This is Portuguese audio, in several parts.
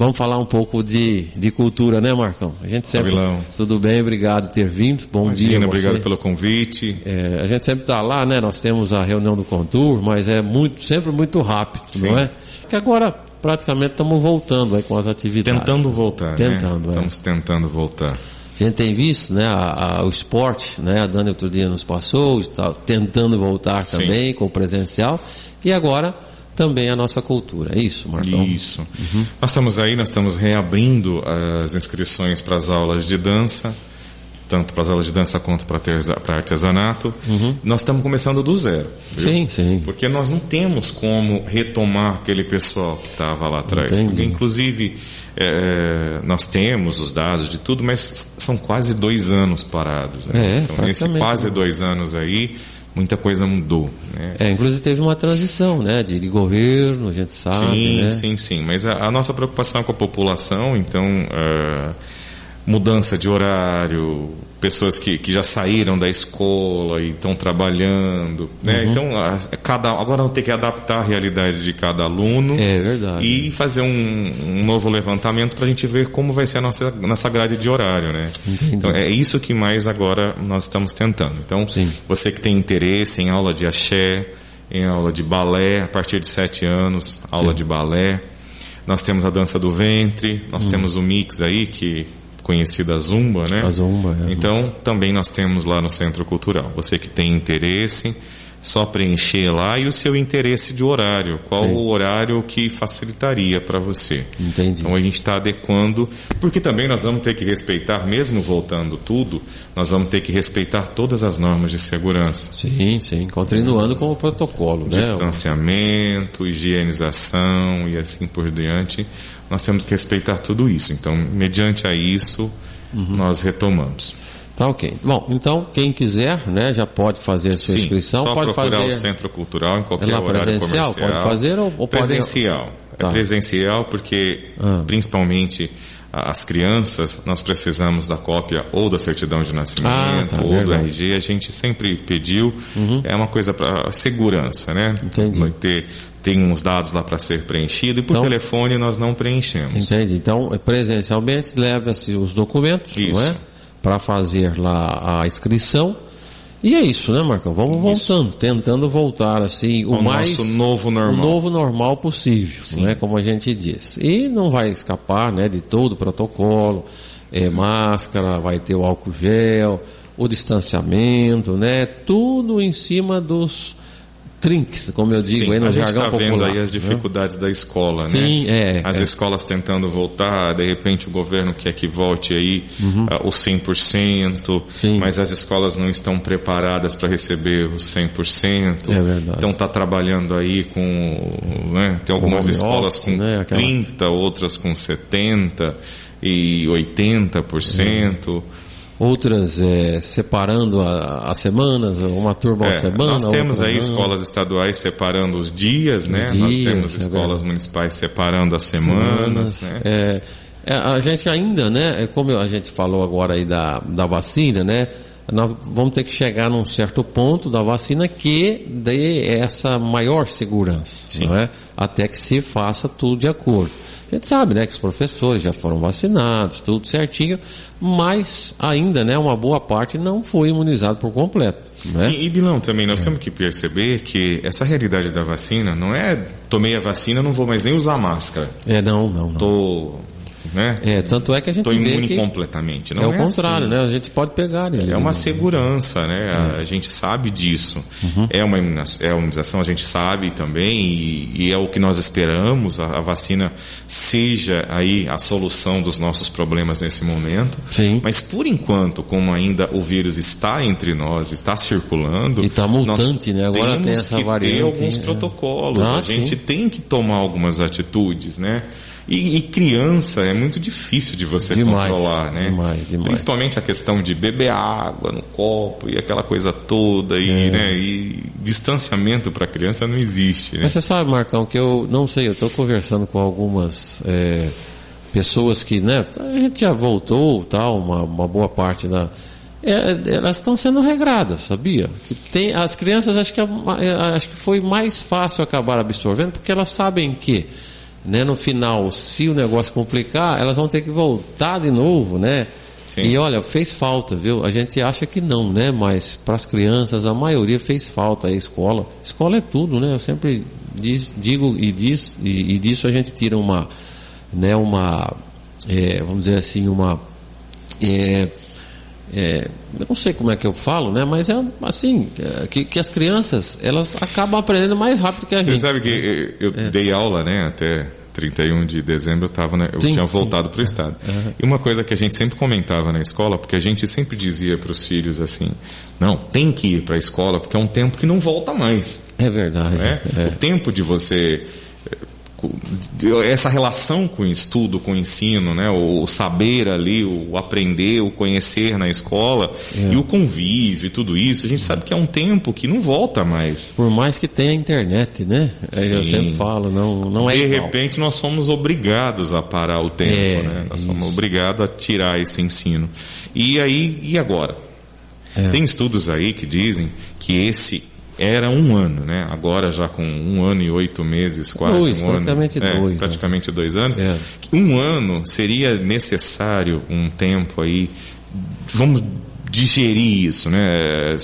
Vamos falar um pouco de cultura, né, Marcão? A gente sempre... Fabilão. Tudo bem, obrigado por ter vindo. Bom dia, você. Obrigado pelo convite. A gente sempre está lá, né? Nós temos a reunião do Contur, mas é sempre muito rápido, Sim. não é? Porque agora praticamente estamos voltando aí com as atividades. Tentando voltar, Tentando, né? Estamos tentando voltar. A gente tem visto, né, o esporte, né? A Dani outro dia nos passou, está tentando voltar também. Sim. Com o presencial. E agora também a nossa cultura. É isso, Marcão? Isso. Uhum. Nós estamos reabrindo as inscrições para as aulas de dança, tanto para as aulas de dança quanto para artesanato. Uhum. Nós estamos começando do zero. Viu? Sim, sim. Porque nós não temos como retomar aquele pessoal que estava lá atrás. Entendi. Porque, inclusive, nós temos os dados de tudo, mas são quase 2 anos parados. Né? Então, nesse quase 2 anos aí, muita coisa mudou, né? Inclusive teve uma transição, né, de governo, a gente sabe, Sim, mas a nossa preocupação é com a população, então mudança de horário, pessoas que já saíram da escola e estão trabalhando, né? Uhum. Então agora vamos ter que adaptar a realidade de cada aluno. É verdade. E fazer um novo levantamento para a gente ver como vai ser a nossa grade de horário, né? Entendi. Então é isso que mais agora nós estamos tentando. Então, sim, você que tem interesse em aula de axé, em aula de balé, a partir de 7 anos, aula sim, de balé. Nós temos a dança do ventre, nós temos o mix aí, conhecida Zumba, né? A Zumba, Então, também nós temos lá no Centro Cultural. Você que tem interesse, só preencher lá, e o seu interesse de horário. Qual sim, o horário que facilitaria para você? Entendi. Então, a gente está adequando, porque também nós vamos ter que respeitar, mesmo voltando tudo, nós vamos ter que respeitar todas as normas de segurança. Sim, continuando com o protocolo, né? Distanciamento, higienização e assim por diante. Nós temos que respeitar tudo isso. Então, mediante a isso, nós retomamos. Tá ok. Bom, então, quem quiser, né, já pode fazer a sua inscrição. Só pode procurar fazer o Centro Cultural em qualquer horário presencial, comercial. Pode fazer ou presencial. Tá. É presencial porque, principalmente, as crianças, nós precisamos da cópia ou da certidão de nascimento ou verdade, do RG. A gente sempre pediu. É uma coisa para segurança, né? Entendi. Vai tem uns dados lá para ser preenchido, e por telefone nós não preenchemos. Entendi. Então, presencialmente, leva-se os documentos, não é? Para fazer lá a inscrição. E é isso, né, Marcão? Vamos voltando, tentando voltar assim o nosso novo normal possível, não é, como a gente diz. E não vai escapar, né, de todo o protocolo, máscara, vai ter o álcool gel, o distanciamento, né? Tudo em cima dos trinques, como eu digo, aí no jargão popular. A gente está vendo aí as dificuldades da escola, sim, né? As escolas tentando voltar, de repente o governo quer que volte aí o 100%, sim, mas as escolas não estão preparadas para receber os 100%. É verdade. Então está trabalhando aí com, né? Tem algumas escolas com 30%, outras com 70% e 80%. Outras separando as semanas, uma turma a semana. Nós temos aí escolas estaduais separando os dias, né? Nós temos escolas municipais separando as semanas. Né? A gente ainda, né? Como a gente falou agora aí da vacina, né? Nós vamos ter que chegar num certo ponto da vacina que dê essa maior segurança, não é? Até que se faça tudo de acordo. A gente sabe, né, que os professores já foram vacinados, tudo certinho, mas ainda, né, uma boa parte não foi imunizado por completo, né? E Bilão, também nós temos que perceber que essa realidade da vacina não é tomei a vacina, não vou mais nem usar máscara. Não. Né? Tanto é que a gente vê imune que completamente. Não é o contrário, assim, né? A gente pode pegar nele. É uma segurança, né? A gente sabe disso. É uma imunização, a gente sabe também, e é o que nós esperamos. A vacina seja aí a solução dos nossos problemas nesse momento. Sim. Mas por enquanto, como ainda o vírus está entre nós, está circulando, e está mutante, né? Agora tem essa variante. Tem alguns protocolos. A gente tem que tomar algumas atitudes, né? E criança é muito difícil de você controlar, né? Demais. Principalmente a questão de beber água no copo e aquela coisa toda, né? E distanciamento para criança não existe, né? Mas você sabe, Marcão, que eu não sei, eu estou conversando com algumas pessoas que, né? A gente já voltou, tal, uma boa parte da... elas estão sendo regradas, sabia? As crianças, acho que foi mais fácil acabar absorvendo, porque elas sabem que né, no final, se o negócio complicar, elas vão ter que voltar de novo, né? Sim. E olha, fez falta, viu? A gente acha que não, né? Mas para as crianças, a maioria fez falta. A escola é tudo, né? Eu sempre digo e disso a gente tira uma, né? Vamos dizer assim, eu não sei como é que eu falo, né? Mas é assim, que as crianças, elas acabam aprendendo mais rápido que a gente. Você sabe que eu dei aula, né? Até 31 de dezembro eu tinha voltado para o estado. E uma coisa que a gente sempre comentava na escola, porque a gente sempre dizia para os filhos assim, não, tem que ir para a escola, porque é um tempo que não volta mais. É verdade. Né? O tempo de você... essa relação com o estudo, com o ensino, né? O saber ali, o aprender, o conhecer na escola e o convívio e tudo isso, a gente sabe que é um tempo que não volta mais. Por mais que tenha internet, né? Eu sempre falo, não é igual. De repente nós somos obrigados a parar o tempo, né? Nós somos obrigados a tirar esse ensino. E agora? Tem estudos aí que dizem que esse era 1 ano, né? Agora já com 1 ano e 8 meses, quase praticamente 2 anos. 1 ano seria necessário um tempo aí, vamos digerir isso, né?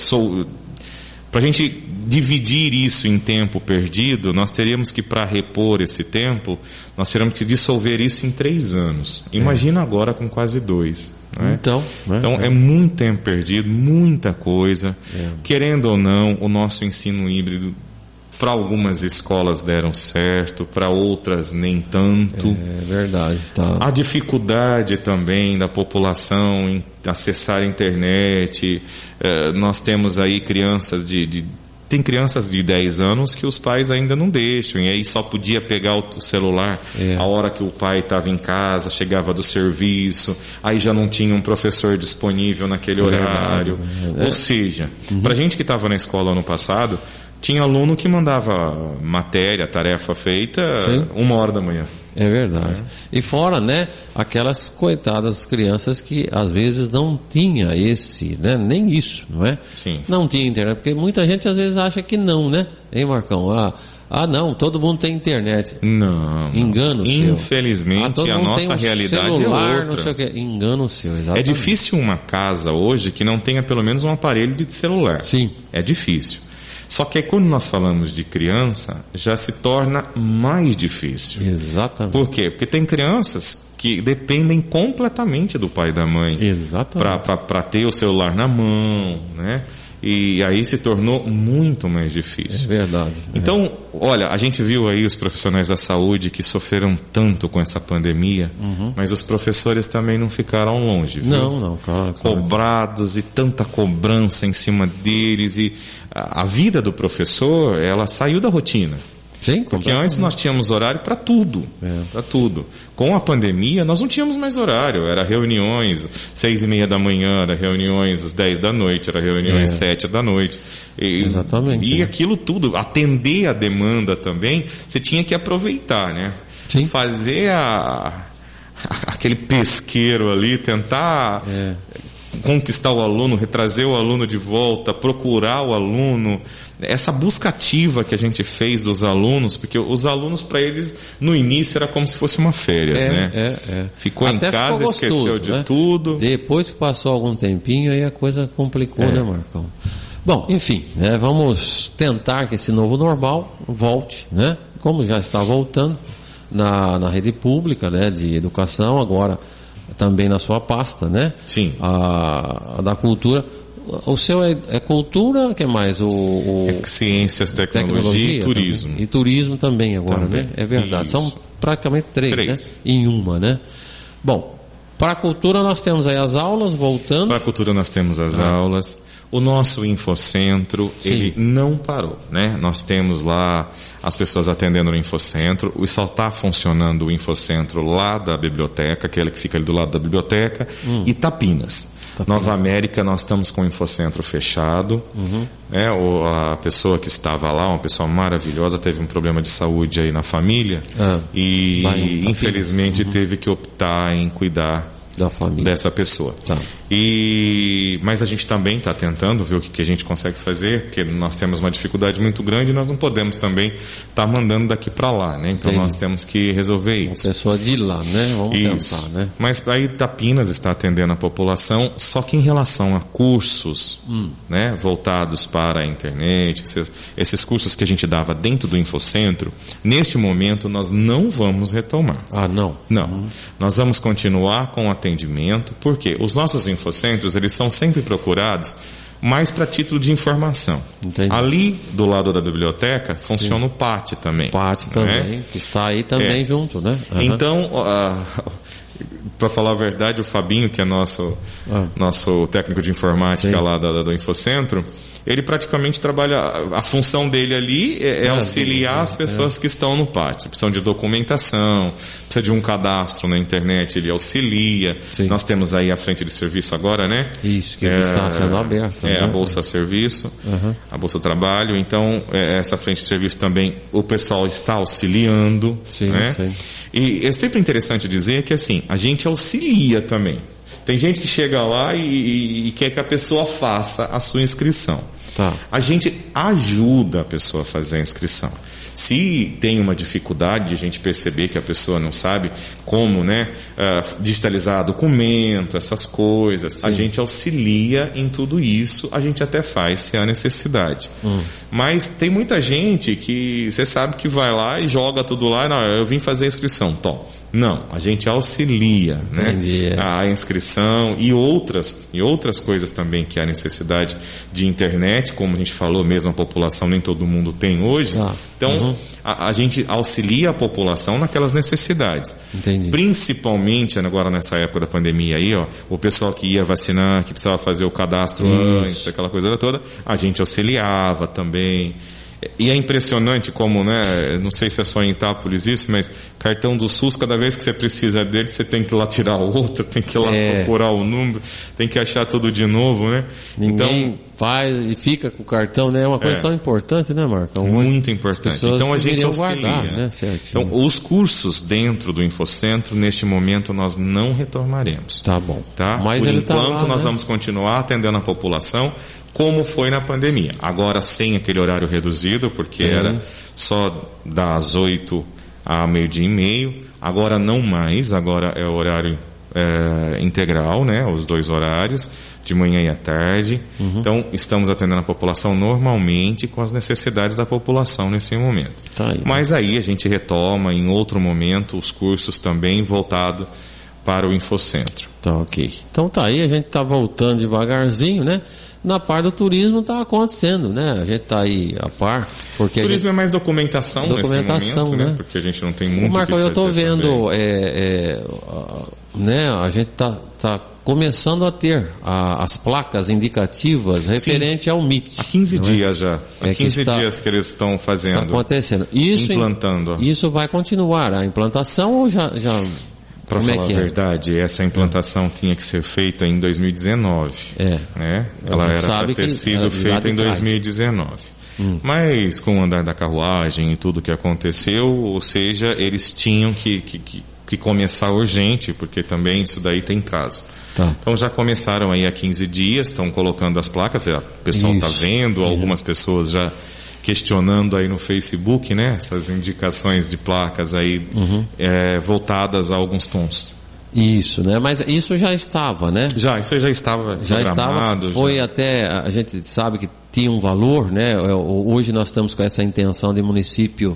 Para a gente dividir isso em tempo perdido, nós teríamos que, para repor esse tempo, nós teríamos que dissolver isso em 3 anos. Imagina agora com quase 2. Né? Então é muito tempo perdido, muita coisa. Querendo ou não, o nosso ensino híbrido, para algumas escolas deram certo, para outras nem tanto. É verdade. Tá. A dificuldade também da população em acessar a internet. Nós temos aí crianças tem crianças de 10 anos que os pais ainda não deixam, e aí só podia pegar o celular a hora que o pai estava em casa, chegava do serviço, aí já não tinha um professor disponível naquele horário. Ou seja, pra gente que estava na escola ano passado, tinha aluno que mandava matéria, tarefa feita 1h da manhã. É verdade. E fora, né, aquelas coitadas crianças que às vezes não tinha né, nem isso, não é? Sim. Não tinha internet, porque muita gente às vezes acha que não, né? Hein, Marcão? Não, todo mundo tem internet. Não. Engano seu. Infelizmente, a nossa realidade celular, é outra. Não sei o quê. Engano seu, exatamente. É difícil uma casa hoje que não tenha pelo menos um aparelho de celular. Sim. É difícil. Só que aí, quando nós falamos de criança, já se torna mais difícil. Exatamente. Por quê? Porque tem crianças que dependem completamente do pai e da mãe. Exatamente. Para ter o celular na mão, né? E aí se tornou muito mais difícil. É verdade. Então, olha, a gente viu aí os profissionais da saúde que sofreram tanto com essa pandemia, mas os professores também não ficaram longe, viu? Não, claro. Cobrados e tanta cobrança em cima deles, e a vida do professor, ela saiu da rotina. Sim, porque antes nós tínhamos horário para tudo, para tudo. Com a pandemia nós não tínhamos mais horário, era reuniões 6h30 da manhã, era reuniões às 10 da noite, era reuniões 7 da noite. Exatamente. E aquilo tudo, atender a demanda também, você tinha que aproveitar, né? Sim. Fazer aquele pesqueiro ali, tentar conquistar o aluno, retrazer o aluno de volta, procurar o aluno, essa busca ativa que a gente fez dos alunos, porque os alunos, para eles, no início era como se fosse uma férias, né? Ficou até em casa, esqueceu de tudo. Depois que passou algum tempinho, aí a coisa complicou, né, Marcão? Bom, enfim, né, vamos tentar que esse novo normal volte, né? Como já está voltando na rede pública, né, de educação, agora também na sua pasta, né? Sim. A da cultura. O seu é cultura, o que mais? Ciências, tecnologia e turismo. Também. E turismo também agora, também. Né? É verdade. Isso. São praticamente 3, né? Em uma, né? Bom, para a cultura nós temos aí as aulas voltando. Para a cultura nós temos as aulas. O nosso Infocentro, ele não parou, né? Nós temos lá as pessoas atendendo no Infocentro. Só está funcionando o Infocentro lá da biblioteca, aquele que fica ali do lado da biblioteca, e Tapinas. Nova América, nós estamos com o Infocentro fechado. Né? A pessoa que estava lá, uma pessoa maravilhosa, teve um problema de saúde aí na família e infelizmente teve que optar em cuidar da família dessa pessoa. Mas a gente também está tentando ver o que a gente consegue fazer, porque nós temos uma dificuldade muito grande e nós não podemos também estar mandando daqui para lá, né? Então nós temos que resolver isso. Uma pessoa de lá, né? Vamos tentar, né? Mas aí Itapinas está atendendo a população, só que em relação a cursos, né, voltados para a internet, esses cursos que a gente dava dentro do Infocentro, neste momento nós não vamos retomar. Ah, não? Não. Nós vamos continuar com o atendimento, porque os nossos infocentros, eles são sempre procurados mais para título de informação. Entendi. Ali, do lado da biblioteca, funciona o PAT também. O PAT também, que está aí também junto, né? Então, para falar a verdade, o Fabinho, que é nosso técnico de informática lá do Infocentro, ele praticamente trabalha, a função dele ali é auxiliar as pessoas que estão no PAT. Precisam de documentação, precisa de um cadastro na internet, ele auxilia. Sim. Nós temos aí a frente de serviço agora, né? Isso, que está sendo aberta. A Bolsa Serviço, a Bolsa Trabalho. Então, essa frente de serviço também, o pessoal está auxiliando. Sim, né? sim. E é sempre interessante dizer que, assim, a gente auxilia também. Tem gente que chega lá e quer que a pessoa faça a sua inscrição. Tá. A gente ajuda a pessoa a fazer a inscrição. Se tem uma dificuldade de a gente perceber que a pessoa não sabe como, né, digitalizar documento, essas coisas, sim, a gente auxilia em tudo isso, a gente até faz se há necessidade. Mas tem muita gente que você sabe que vai lá e joga tudo lá, não, eu vim fazer a inscrição, tom. Não, a gente auxilia, né, a inscrição e outras coisas também que há necessidade de internet, como a gente falou mesmo, a população nem todo mundo tem hoje. Tá. Então, a gente auxilia a população naquelas necessidades. Entendi. Principalmente agora nessa época da pandemia aí, ó, o pessoal que ia vacinar, que precisava fazer o cadastro antes, aquela coisa toda, a gente auxiliava também. E é impressionante como, né, não sei se é só em Itápolis isso, mas cartão do SUS, cada vez que você precisa dele, você tem que ir lá tirar outro, tem que ir lá procurar o número, tem que achar tudo de novo, né? Ninguém faz e fica com o cartão, né? É uma coisa tão importante, né, Marcão? Muito importante. Então a gente auxilia. Guardar, né? Então, os cursos dentro do Infocentro, neste momento, nós não retornaremos. Tá bom. Tá? Mas por ele enquanto, tá lá, nós né? vamos continuar atendendo a população, como foi na pandemia. Agora sem aquele horário reduzido, porque era só das 8 a 12:30. Agora não mais, agora é o horário integral, né? Os 2 horários, de manhã e à tarde. Então, estamos atendendo a população normalmente com as necessidades da população nesse momento. Tá aí, mas aí a gente retoma em outro momento os cursos também voltados para o Infocentro. Tá, ok. Então tá aí, a gente tá voltando devagarzinho, né? Na parte do turismo está acontecendo, né? A gente está aí a par. Porque turismo é mais documentação nesse momento, né? Porque a gente não tem muito o Marco, eu estou vendo, né? A gente tá começando a ter as placas indicativas referente ao MIT. Há 15 dias já. Há 15 dias que eles estão fazendo. Está acontecendo. Isso, implantando. Isso vai continuar a implantação ou já para falar a verdade, essa implantação tinha que ser feita em 2019. Né? Ela era para ter sido feita em 2019. Mas com o andar da carruagem e tudo que aconteceu, ou seja, eles tinham que começar urgente, porque também isso daí tem prazo. Tá. Então já começaram aí há 15 dias, estão colocando as placas, o pessoal está vendo, algumas pessoas já questionando aí no Facebook, né, essas indicações de placas aí voltadas a alguns pontos. Isso, né? Mas isso já estava, né? Isso já estava programado. Foi até, a gente sabe que tinha um valor, né? Hoje nós estamos com essa intenção de município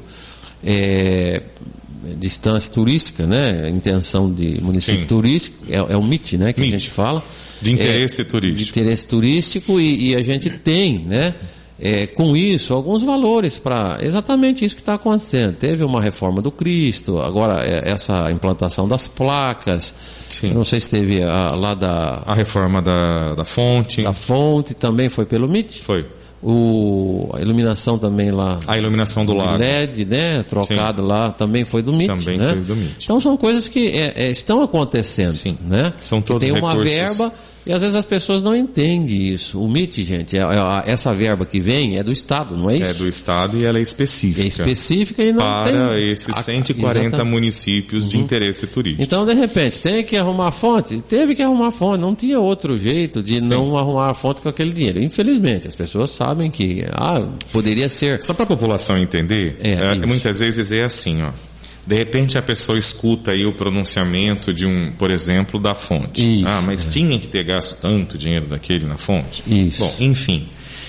distância turística, né? Intenção de município turístico, é o MIT, né? Que MIT. A gente fala. De interesse turístico. De interesse turístico e a gente tem, né? Com isso, alguns valores para exatamente isso que está acontecendo. Teve uma reforma do Cristo, agora essa implantação das placas. Sim. Eu não sei se teve lá a reforma da fonte. Da fonte também foi pelo MIT? Foi. A iluminação também lá. A iluminação do lago. LED, né? Trocado lá, também foi do MIT. Também né? foi do MIT. Então são coisas que estão acontecendo. Sim. Né? São todos tem recursos. Uma verba E às vezes as pessoas não entendem isso. O MIT, gente, essa verba que vem é do Estado, não é isso? É do Estado e ela é específica. É específica e não para esses 140 municípios de interesse turístico. Então, de repente, tem que arrumar a fonte? Teve que arrumar a fonte. Não tinha outro jeito de não arrumar a fonte com aquele dinheiro. Infelizmente, as pessoas sabem que poderia ser... Só para a população entender, muitas vezes é assim, ó. De repente a pessoa escuta aí o pronunciamento de por exemplo, da fonte. Isso, mas tinha que ter gasto tanto dinheiro daquele na fonte? Isso. Bom, enfim.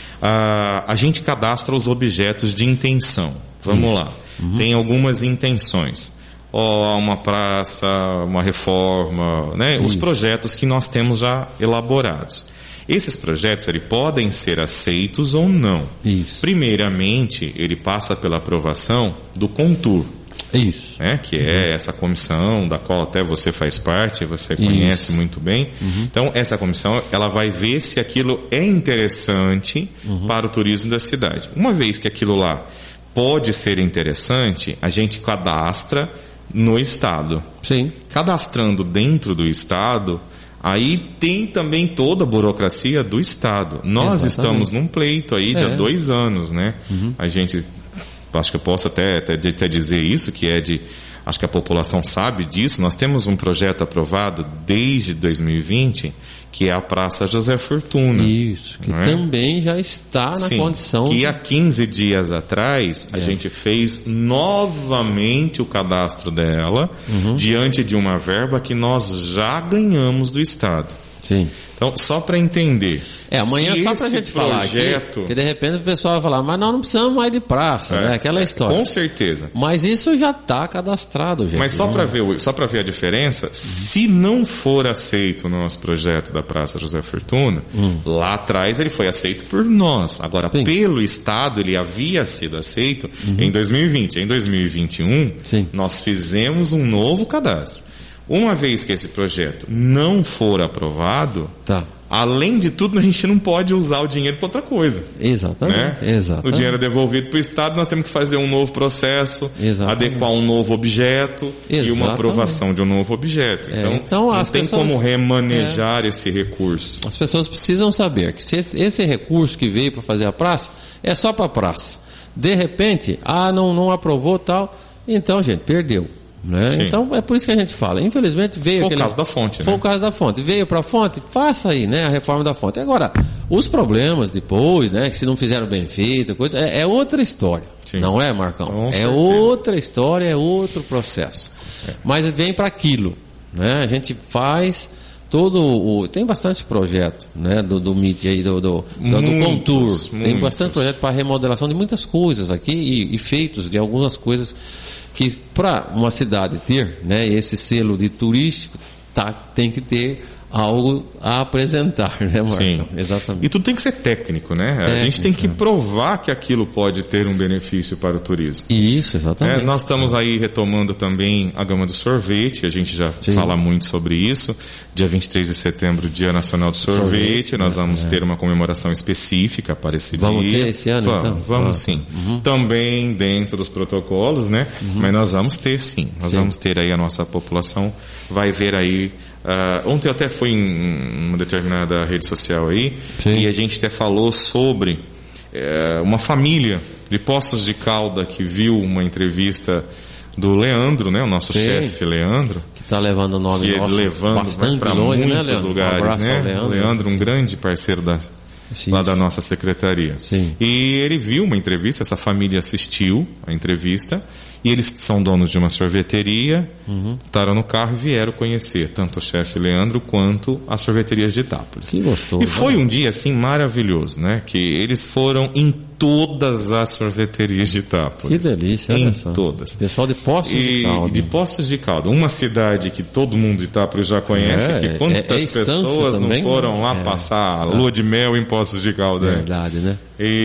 A gente cadastra os objetos de intenção. Vamos lá. Tem algumas intenções. Uma praça, uma reforma, né? Os projetos que nós temos já elaborados. Esses projetos podem ser aceitos ou não. Isso. Primeiramente, ele passa pela aprovação do CONTUR. Isso. Que é essa comissão da qual até você faz parte, você conhece muito bem. Então, essa comissão, ela vai ver se aquilo é interessante para o turismo da cidade. Uma vez que aquilo lá pode ser interessante, a gente cadastra no Estado. Sim. Cadastrando dentro do Estado, aí tem também toda a burocracia do Estado. Nós estamos num pleito aí de 2 anos, né? A gente... Acho que eu posso até dizer isso, acho que a população sabe disso. Nós temos um projeto aprovado desde 2020, que é a Praça José Fortuna. Isso, que também já está na condição... que há 15 dias atrás, a gente fez novamente o cadastro dela, diante de uma verba que nós já ganhamos do Estado. Sim. Então, só para entender... amanhã só para a gente falar que de repente o pessoal vai falar, mas nós não precisamos mais de praça, né? Aquela história. Com certeza. Mas isso já está cadastrado, gente. Mas só para ver a diferença, se não for aceito o nosso projeto da Praça José Fortuna, lá atrás ele foi aceito por nós. Agora, pelo Estado, ele havia sido aceito em 2020. Em 2021, nós fizemos um novo cadastro. Uma vez que esse projeto não for aprovado, além de tudo, a gente não pode usar o dinheiro para outra coisa. Exatamente. Né? O dinheiro é devolvido para o Estado, nós temos que fazer um novo processo, adequar um novo objeto e uma aprovação de um novo objeto. Então não tem como remanejar esse recurso. As pessoas precisam saber que se esse recurso que veio para fazer a praça é só para a praça. De repente, não aprovou tal, então, gente, perdeu. Né? Então é por isso que a gente fala. Infelizmente veio Foi o caso da fonte, Foi o caso da fonte. Veio para a fonte, faça aí, né, a reforma da fonte. Agora, os problemas depois, né, que se não fizeram bem feito, coisa, é outra história. Não é, Marcão? Com certeza. Outra história, é outro processo. Mas vem para aquilo, né? A gente faz tem bastante projeto, né, do MIT aí, do CONTUR. Tem bastante projeto para remodelação de muitas coisas aqui e feitos de algumas coisas que para uma cidade ter, né, esse selo de turístico, tem que ter algo a apresentar, né, Marcão? Sim. Exatamente. E tudo tem que ser técnico, né? A gente tem que provar que aquilo pode ter um benefício para o turismo. Isso, exatamente. Nós estamos aí retomando também a gama do sorvete, a gente já fala muito sobre isso. Dia 23 de setembro, Dia Nacional do Sorvete, nós vamos ter uma comemoração específica para esse dia. Vamos ter esse ano, então? Vamos sim. Também dentro dos protocolos, né? Mas nós vamos ter sim. Nós vamos ter aí, a nossa população vai ver aí. Ontem eu até fui em uma determinada rede social aí, e a gente até falou sobre uma família de Poços de Caldas que viu uma entrevista do Leandro, né, o nosso chefe Leandro, que está levando o nome nosso bastante para longe, muitos né, lugares, né? Leandro, um grande parceiro lá da nossa secretaria. E ele viu uma entrevista, essa família assistiu a entrevista, e eles são donos de uma sorveteria, estaram no carro e vieram conhecer tanto o chefe Leandro quanto as sorveterias de Itápolis. Que gostoso. E foi um dia assim maravilhoso, né? Que eles foram em todas as sorveterias de Itápolis. Que delícia, olha só. Todas. Pessoal de Poços de Caldas. De Poços de Caldas, uma cidade que todo mundo de Itápolis já conhece, que quantas pessoas também, não foram lá passar a lua de mel em Poços de Caldas. Verdade, né?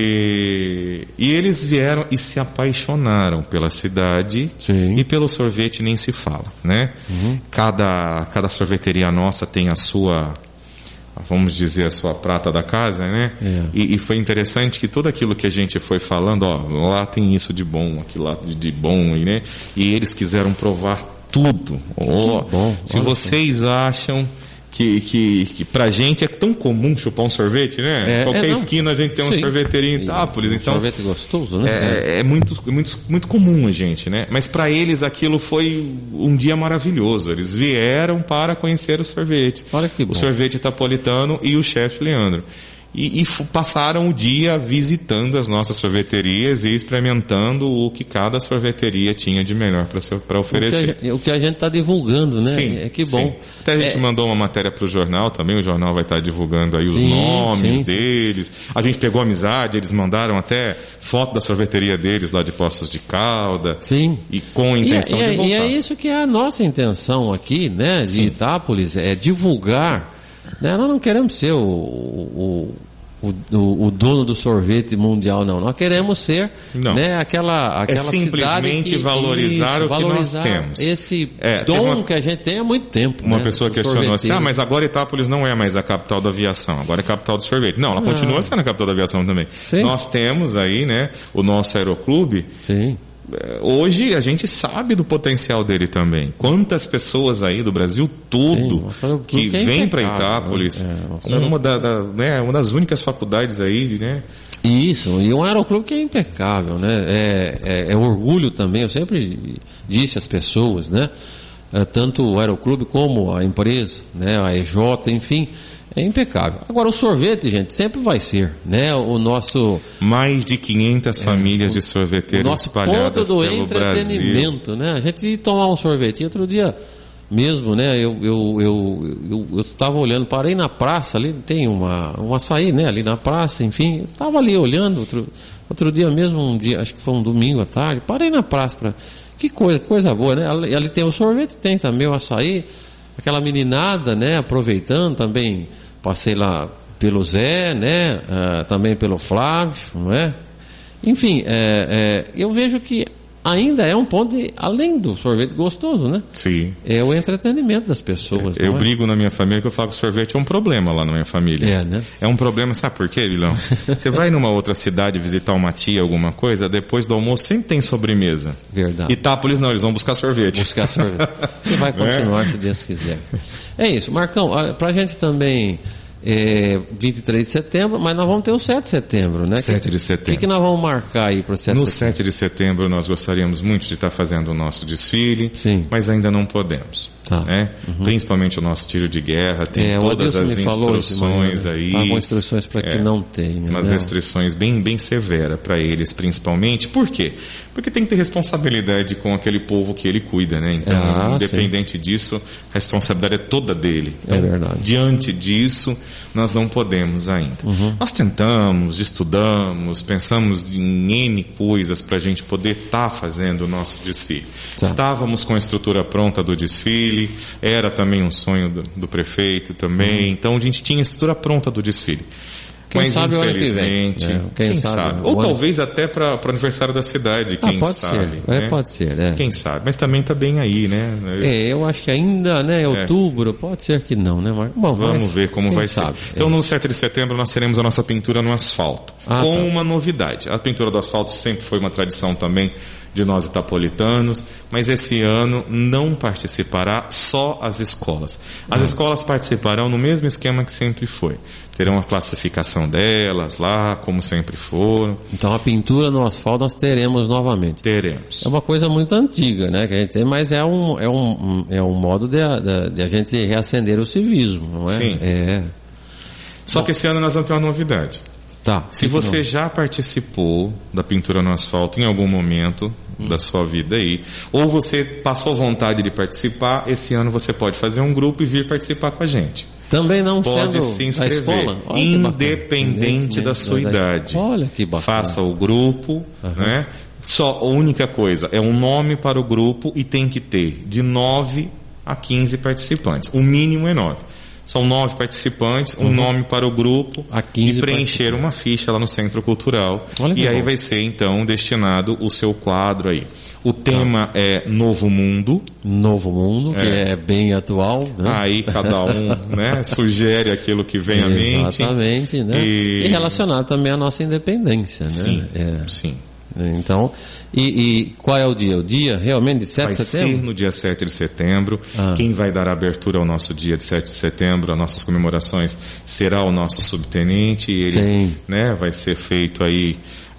E eles vieram e se apaixonaram pela cidade e pelo sorvete nem se fala, né? Cada sorveteria nossa tem a sua, vamos dizer, a sua prata da casa, né? E foi interessante que tudo aquilo que a gente foi falando, lá tem isso de bom, aquilo lá de bom, né? E eles quiseram provar tudo. Bom, se vocês acham que pra gente é tão comum chupar um sorvete, né? Qualquer esquina a gente tem uma sorveteria em Itápolis. Então, sorvete gostoso, né? É muito comum a gente, né? Mas para eles aquilo foi um dia maravilhoso. Eles vieram para conhecer o sorvete. Olha que bom. O sorvete itapolitano e o chefe Leandro. E passaram o dia visitando as nossas sorveterias e experimentando o que cada sorveteria tinha de melhor para oferecer. O que a gente está divulgando, né? Sim, que bom. Sim. Até a gente mandou uma matéria para o jornal também, o jornal vai estar divulgando aí os nomes deles. A gente pegou amizade, eles mandaram até foto da sorveteria deles lá de Poços de Calda. Sim. E com a intenção de voltar. E é isso que é a nossa intenção aqui, né? De Itápolis, é divulgar. Né? Nós não queremos ser o dono do sorvete mundial, não. Nós queremos ser, né, aquela simplesmente cidade valorizar o que nós temos. Esse dom que a gente tem há muito tempo. Uma pessoa questionou assim, mas agora Itápolis não é mais a capital da aviação, agora é a capital do sorvete. Não, ela continua sendo a capital da aviação também. Sim. Nós temos aí, né, o nosso aeroclube. Sim. Hoje a gente sabe do potencial dele também. Quantas pessoas aí do Brasil todo que vêm para Itápolis, uma das únicas faculdades aí, né? Isso, e um aeroclube que é impecável, né? É orgulho também, eu sempre disse às pessoas, né? Tanto o aeroclube como a empresa, né? A EJ, enfim, é impecável. Agora o sorvete, gente, sempre vai ser, né? O nosso... Mais de 500 famílias de sorveteiros espalhadas pelo Brasil. O nosso ponto do entretenimento, né? A gente ia tomar um sorvete. Outro dia mesmo, né? Eu estava olhando, parei na praça, ali tem um açaí, né? Ali na praça, enfim. Estava ali olhando, outro dia mesmo, um dia, acho que foi um domingo à tarde, parei na praça para... Que coisa boa, né? Ali tem o sorvete, tem também o açaí. Aquela meninada, né, aproveitando também, passei lá pelo Zé, né, também pelo Flávio, não é? Enfim, eu vejo que ainda é um ponto além do sorvete gostoso, né? Sim. É o entretenimento das pessoas. Eu brigo na minha família que eu falo que o sorvete é um problema lá na minha família. Né? É um problema, sabe por quê, Bilão? Você vai numa outra cidade visitar uma tia, alguma coisa, depois do almoço sempre tem sobremesa. Verdade. Itápolis não, eles vão buscar sorvete. E vai continuar, se Deus quiser. É isso, Marcão, pra gente também... 23 de setembro, mas nós vamos ter o 7 de setembro, né? 7 de setembro. O que nós vamos marcar aí para o 7 de setembro? No 7 de setembro nós gostaríamos muito de estar fazendo o nosso desfile, mas ainda não podemos. Né? Principalmente o nosso tiro de guerra, tem todas as instruções aí. Tá com instruções para que não tenha. Umas restrições bem severas para eles, principalmente. Por quê? Porque tem que ter responsabilidade com aquele povo que ele cuida, né? Então, independente disso, a responsabilidade é toda dele. Então, é verdade. Diante disso, nós não podemos ainda. Nós tentamos, estudamos, pensamos em N coisas para a gente poder estar fazendo o nosso desfile. Estávamos com a estrutura pronta do desfile, era também um sonho do prefeito também, então a gente tinha a estrutura pronta do desfile. Mas sabe infelizmente, quem sabe? Ou talvez até para o aniversário da cidade, quem pode sabe. Ser. Pode ser, Quem sabe? Mas também está bem aí, né? Eu acho que ainda, né? Outubro, pode ser que não, né, Marcos? Bom, vamos ver como vai ser. Então, no 7 de setembro, nós teremos a nossa pintura no asfalto. Com uma novidade. A pintura do asfalto sempre foi uma tradição também de nós itapolitanos, mas esse ano não participará só as escolas. As escolas participarão no mesmo esquema que sempre foi. Terão a classificação delas lá, como sempre foram. Então a pintura no asfalto nós teremos novamente. Teremos. É uma coisa muito antiga, né, que a gente tem, mas é um modo de a gente reacender o civismo, não é? Sim. Só que esse ano nós vamos ter uma novidade. Se você já participou da pintura no asfalto em algum momento da sua vida aí, ou você passou vontade de participar, esse ano você pode fazer um grupo e vir participar com a gente. Também não pode sendo se inscrever, da escola? independente da sua idade. Olha que bacana. Faça o grupo, né? Só a única coisa, é um nome para o grupo e tem que ter de 9 a 15 participantes. O mínimo é 9. São 9 participantes, um nome para o grupo e preencher uma ficha lá no Centro Cultural. E aí vai ser, então, destinado o seu quadro aí. O tema é Novo Mundo. Novo Mundo, que é bem atual. Né? Aí cada um sugere aquilo que vem à mente. Exatamente, né? E relacionado também à nossa independência, né? Sim. Então, e qual é o dia? O dia realmente de 7 de setembro? Vai ser no dia 7 de setembro. Quem vai dar a abertura ao nosso dia de 7 de setembro, às nossas comemorações, será o nosso subtenente. Ele, né, vai ser feito aí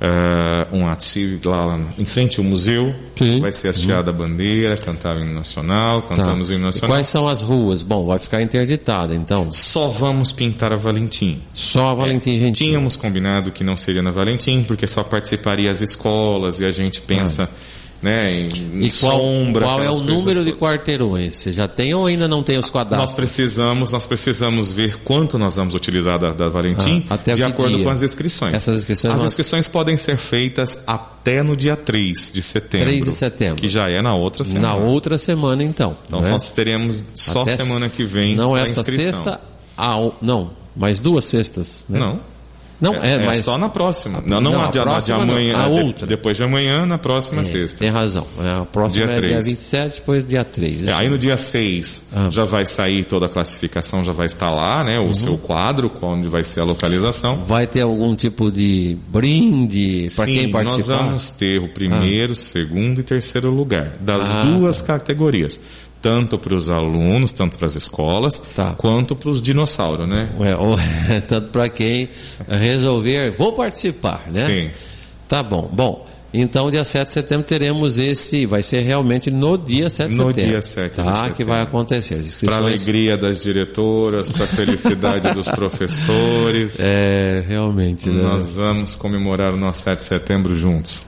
um ato cívico lá em frente ao museu. Vai ser hasteada a bandeira, cantar o hino nacional, cantamos o hino nacional. E quais são as ruas? Bom, vai ficar interditada, então. Só vamos pintar a Valentim. Só a Valentim Gentil. Tínhamos combinado que não seria na Valentim, porque só participaria as escolas e a gente pensa, né, em sombra. Qual é o número de quarteirões? Você já tem ou ainda não tem os quadros? Nós precisamos ver quanto nós vamos utilizar da Valentim de acordo com as inscrições. As inscrições podem ser feitas até no dia 3 de setembro. 3 de setembro. Que já é na outra semana. Na outra semana, então. Então nós teremos só até semana que vem não a esta inscrição. Sexta, mais 2 sextas. Né? Não, mas só na próxima. Não a de amanhã, a outra. Depois de amanhã, na próxima sexta. Tem razão. A próxima dia 3. Dia 27, depois dia 3. Aí no dia 6 já vai sair toda a classificação, já vai estar lá, né? O seu quadro, onde vai ser a localização. Vai ter algum tipo de brinde para quem participar? Nós vamos ter o primeiro, segundo e terceiro lugar das duas categorias. Tanto para os alunos, tanto para as escolas, quanto para os dinossauros, né? Tanto para quem resolver, vou participar, né? Sim. Tá bom. Bom, então dia 7 de setembro teremos vai ser realmente no dia 7 de setembro. No dia 7 de setembro. Que vai acontecer. As inscrições... Para a alegria das diretoras, para a felicidade dos professores. Realmente, né? Nós vamos comemorar o nosso 7 de setembro juntos.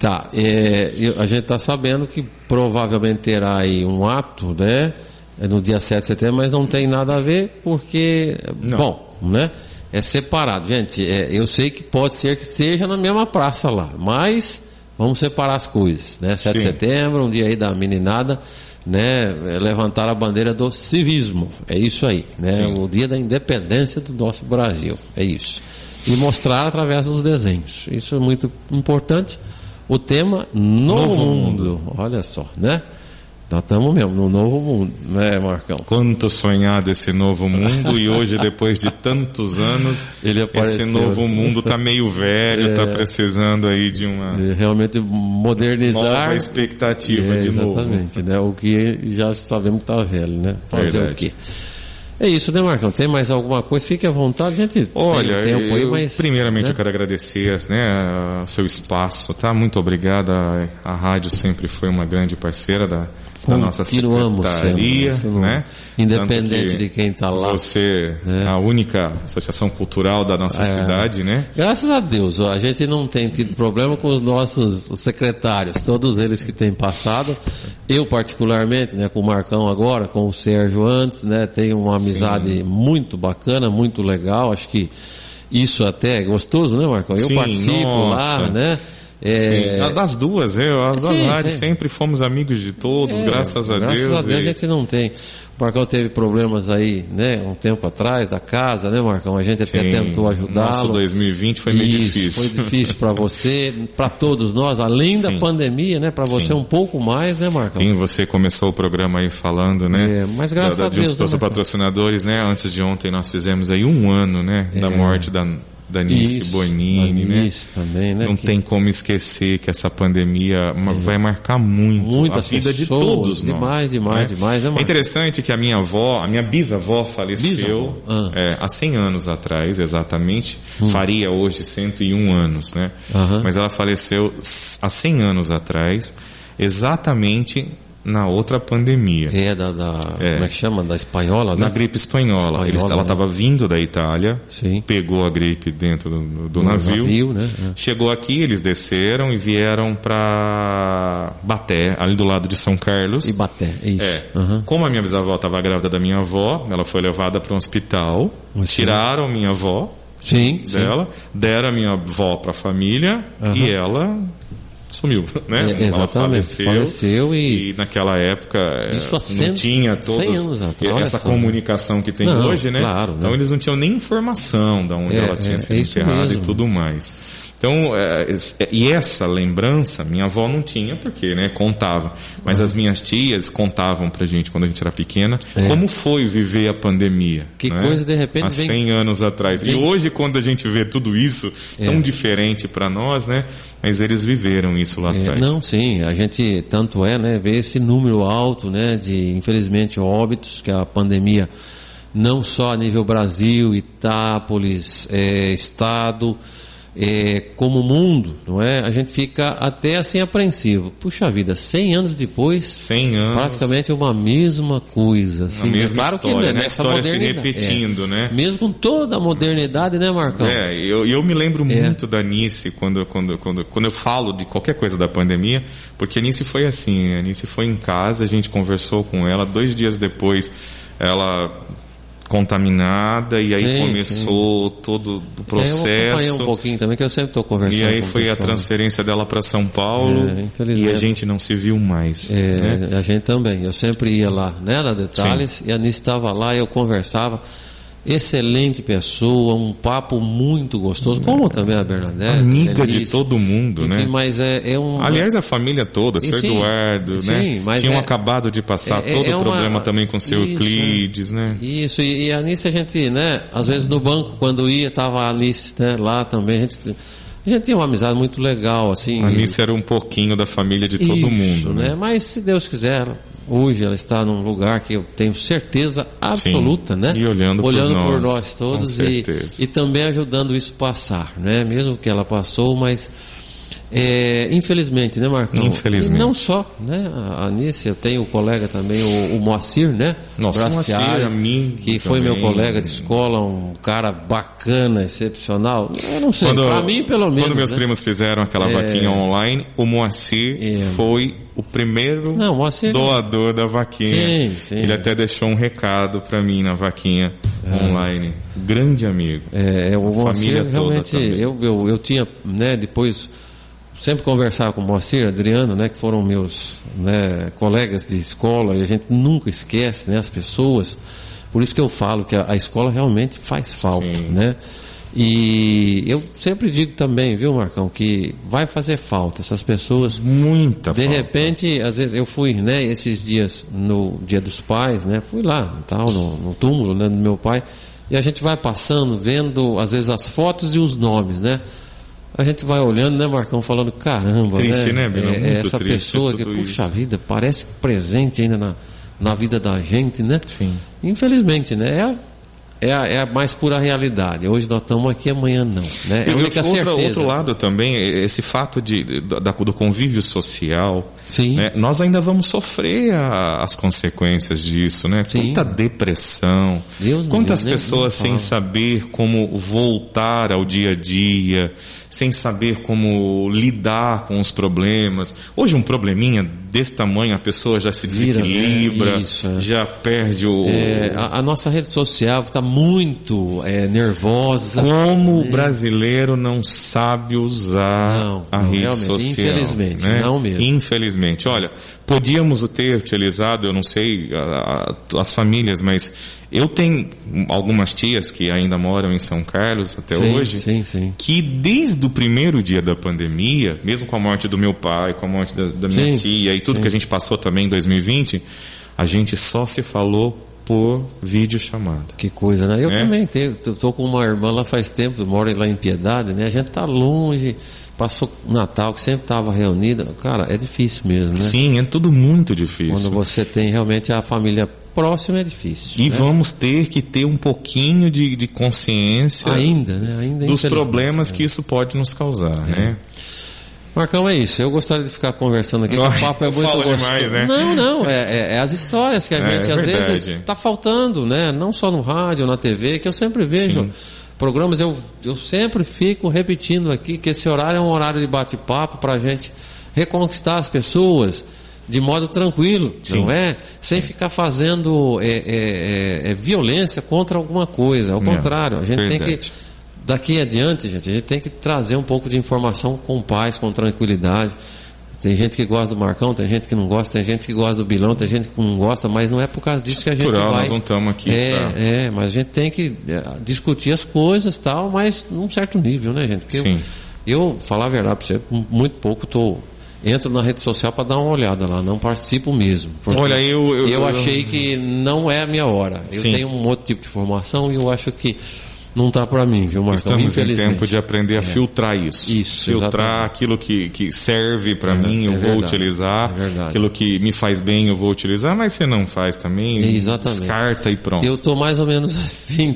A gente está sabendo que provavelmente terá aí um ato, né? No dia 7 de setembro, mas não tem nada a ver porque, né? É separado. Gente, eu sei que pode ser que seja na mesma praça lá, mas vamos separar as coisas, né? 7 de setembro, um dia aí da meninada, né? Levantar a bandeira do civismo. É isso aí, né? O dia da independência do nosso Brasil. É isso. E mostrar através dos desenhos. Isso é muito importante. O tema Novo Mundo. Olha só, né? Nós estamos mesmo no novo mundo, né, Marcão? Quanto sonhado esse novo mundo, e hoje, depois de tantos anos, esse novo mundo está meio velho, está precisando aí de uma... realmente modernizar... Nova expectativa de novo. Exatamente, né? O que já sabemos que está velho, né? Fazer o quê? É isso, né, Marcão? Tem mais alguma coisa? Fique à vontade, gente. Olha, tempo aí, mas, primeiramente eu quero agradecer, né, o seu espaço, tá? Muito obrigado. A rádio sempre foi uma grande parceira da nossa secretaria, sempre, né? Independente de quem está lá. Você é a única associação cultural da nossa cidade, né? Graças a Deus, a gente não tem tido problema com os nossos secretários, todos eles que têm passado. Eu particularmente, né, com o Marcão agora, com o Sérgio antes, né, tenho uma amizade muito bacana, muito legal. Acho que isso até é gostoso, né, Marcão? Eu participo lá, né? Das duas, as duas rádios sempre fomos amigos de todos, graças a Deus. Graças a Deus a gente não tem. O Marcão teve problemas aí, né, um tempo atrás, da casa, né, Marcão? A gente até tentou ajudá-lo. Nosso 2020 foi meio difícil. Foi difícil para você, para todos nós, além da pandemia, né, para você um pouco mais, né, Marcão? Sim, você começou o programa aí falando, né? Mas graças a Deus. De nossos patrocinadores, né? Antes de ontem nós fizemos aí 1 ano, né, da morte da Danice Bonini, né? Também, né? Não tem como esquecer que essa pandemia vai marcar muito a vida de todos nós. Demais, né? É interessante que a minha bisavó faleceu há 100 anos atrás, exatamente. Faria hoje 101 anos, né? Mas ela faleceu há 100 anos atrás, exatamente na outra pandemia. Como é que chama? Da espanhola, né? Na gripe espanhola. Ela estava vindo da Itália, pegou a gripe dentro do navio, né? Chegou aqui, eles desceram e vieram para Baté, ali do lado de São Carlos. E Baté, é isso. Como a minha bisavó estava grávida da minha avó, ela foi levada para um hospital, tiraram minha avó dela, deram a minha avó para a família e ela... sumiu, né? Exatamente. Ela faleceu e naquela época não tinha essa comunicação que tem hoje, né? Claro, então eles não tinham nem informação de onde ela tinha sido enterrada e tudo mais. Então, e essa lembrança, minha avó não tinha, porque, né, contava. Mas as minhas tias contavam pra gente, quando a gente era pequena, como foi viver a pandemia. Que né? coisa, de repente, há 100 anos atrás. E hoje, quando a gente vê tudo isso, tão diferente para nós, né? Mas eles viveram isso lá atrás. Não, sim, a gente, tanto né, vê esse número alto, né, de, infelizmente, óbitos, que a pandemia, não só a nível Brasil, Itápolis, Estado, como mundo, não é? A gente fica até assim apreensivo. Puxa vida, 100 anos depois, 100 anos, praticamente uma mesma coisa. Assim, a mesma claro história, que, né? A história se repetindo, né? Mesmo com toda a modernidade, né, Marcão? Eu me lembro muito da Nice quando eu falo de qualquer coisa da pandemia, porque a Nice foi assim, a Nice foi em casa, a gente conversou com ela, 2 dias depois ela contaminada, e aí começou todo o processo. Eu acompanhei um pouquinho também, que eu sempre estou conversando. E aí foi a transferência dela para São Paulo, e a gente não se viu mais. Né? A gente também. Eu sempre ia lá, né, na Detalhes, e a Nice estava lá, eu conversava. Excelente pessoa, um papo muito gostoso, como também a Bernadette. Amiga de todo mundo, enfim, né? Mas aliás, a família toda, seu Eduardo, né? Tinham acabado de passar todo o problema também com seu Euclides, né? Isso, e a Nice a gente, né? Às vezes no banco, quando ia, tava a Alice, né? Lá também, a gente tinha uma amizade muito legal, assim. A Nice era um pouquinho da família de todo mundo, né? Mas se Deus quiser, hoje ela está num lugar que eu tenho certeza absoluta, né? E olhando por nós todos e também ajudando isso passar, né? Mesmo que ela passou, mas infelizmente, né, Marcão? Infelizmente. E não só, né? A Anice, eu tenho o colega também, o Moacir, né? Nossa, Moacir, amigo que foi também. meu colega de escola, um cara bacana, excepcional. Eu não sei, pra mim pelo menos. Quando meus primos fizeram aquela vaquinha online, o Moacir foi o primeiro doador da vaquinha. Sim. Ele até deixou um recado para mim na vaquinha online. Grande amigo. O Moacir realmente, eu tinha, né, depois sempre conversava com o Moacir, Adriano, né, que foram meus, né, colegas de escola, e a gente nunca esquece, né, as pessoas. Por isso que eu falo que a escola realmente faz falta, né? E eu sempre digo também, viu, Marcão, que vai fazer falta essas pessoas. Muita falta. De repente, às vezes eu fui, né, esses dias no Dia dos Pais, né, fui lá, tal, no túmulo, né, do meu pai, e a gente vai passando, vendo às vezes as fotos e os nomes, né? A gente vai olhando, né, Marcão, falando, caramba, triste, né, Bino? Muito essa triste, pessoa que, puxa vida, parece presente ainda na vida da gente, né? Sim. Infelizmente, né? É a mais pura realidade. Hoje nós estamos aqui, amanhã não, né? É a única certeza. Outro lado também, esse fato do convívio social, sim, né? Nós ainda vamos sofrer as consequências disso, né? Sim. Quanta depressão, quantas pessoas sem saber como voltar ao dia a dia, sem saber como lidar com os problemas. Hoje um probleminha desse tamanho, a pessoa já se desequilibra, já perde o... A nossa rede social está muito nervosa. Como o brasileiro não sabe usar a rede social. Infelizmente, né? não mesmo. Infelizmente. Olha, podíamos ter utilizado, eu não sei, as famílias, mas eu tenho algumas tias que ainda moram em São Carlos até hoje, que desde o primeiro dia da pandemia, mesmo com a morte do meu pai, com a morte da minha tia e tudo que a gente passou também em 2020, a gente só se falou por videochamada. Que coisa, né? Eu também tô com uma irmã lá faz tempo, moro lá em Piedade, né? A gente tá longe, passou Natal, que sempre estava reunida. Cara, é difícil mesmo, né? Sim, é tudo muito difícil. Quando você tem realmente a família próxima é difícil. E vamos ter que ter um pouquinho de consciência ainda, né? Ainda dos problemas que isso pode nos causar, né? Marcão, é isso. Eu gostaria de ficar conversando aqui, porque o papo é muito gostoso. Demais, né? Não, é as histórias que a gente às vezes está faltando, né? Não só no rádio, na TV, que eu sempre vejo programas, eu sempre fico repetindo aqui que esse horário é um horário de bate-papo para a gente reconquistar as pessoas de modo tranquilo, não é? Sem ficar fazendo violência contra alguma coisa. Ao contrário, a gente tem que, daqui adiante, gente, a gente tem que trazer um pouco de informação com paz, com tranquilidade. Tem gente que gosta do Marcão, tem gente que não gosta, tem gente que gosta do Bilão, tem gente que não gosta, mas não é por causa disso que a gente vai... Nós não estamos aqui mas a gente tem que discutir as coisas, tal, mas num certo nível, né, gente? Porque Eu, falar a verdade para você, muito pouco entro na rede social para dar uma olhada lá, não participo mesmo. Olha, eu achei que não é a minha hora. Eu tenho um outro tipo de formação e eu acho que não está para mim, viu, Marcão? Estamos em tempo de aprender a filtrar isso. Filtrar exatamente. Aquilo que serve para mim, eu vou utilizar. Aquilo que me faz bem, eu vou utilizar, mas se não faz também, descarta e pronto. Eu estou mais ou menos assim,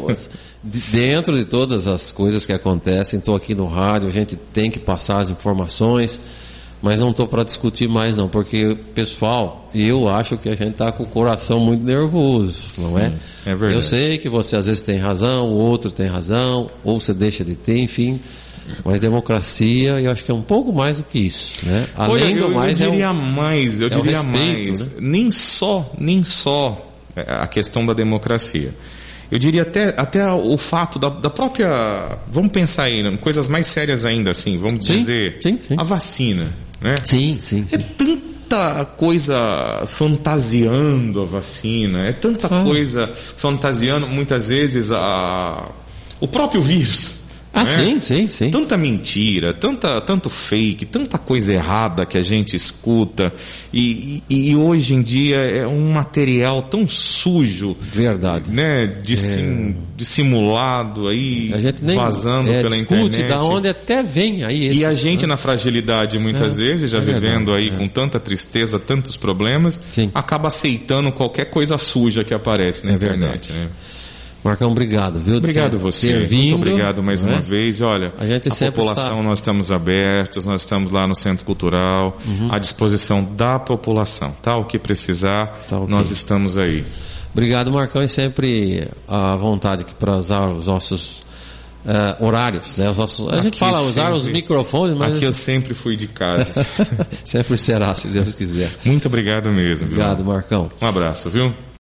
dentro de todas as coisas que acontecem, estou aqui no rádio, a gente tem que passar as informações, mas não estou para discutir mais não, porque, pessoal, eu acho que a gente está com o coração muito nervoso, não é? É verdade. Eu sei que você às vezes tem razão, o outro tem razão, ou você deixa de ter, enfim, mas democracia, eu acho que é um pouco mais do que isso, né? Além do mais, eu diria mais, né? nem só a questão da democracia. Eu diria até o fato da própria, vamos pensar aí, em coisas mais sérias ainda, assim, vamos dizer, a vacina, né? Sim. É tanta coisa fantasiando a vacina, é tanta coisa fantasiando muitas vezes o próprio vírus. Né? Sim. Tanta mentira, tanto fake, tanta coisa errada que a gente escuta e hoje em dia é um material tão sujo. Verdade. Né? Dissimulado aí, a gente nem vazando pela internet. Da onde até vem aí esses, e a gente na fragilidade muitas vezes, já vivendo aí com tanta tristeza, tantos problemas, acaba aceitando qualquer coisa suja que aparece na internet. Né? Marcão, obrigado, viu? Obrigado você. Muito obrigado mais uma vez. Olha, a população, nós estamos abertos, nós estamos lá no Centro Cultural, à disposição da população, tá? O que precisar, nós estamos aí. Obrigado, Marcão, e sempre à vontade aqui para usar os nossos horários, né? A gente fala usar os microfones, mas aqui eu sempre fui de casa. Sempre será, se Deus quiser. Muito obrigado mesmo. Obrigado, Marcão. Um abraço, viu?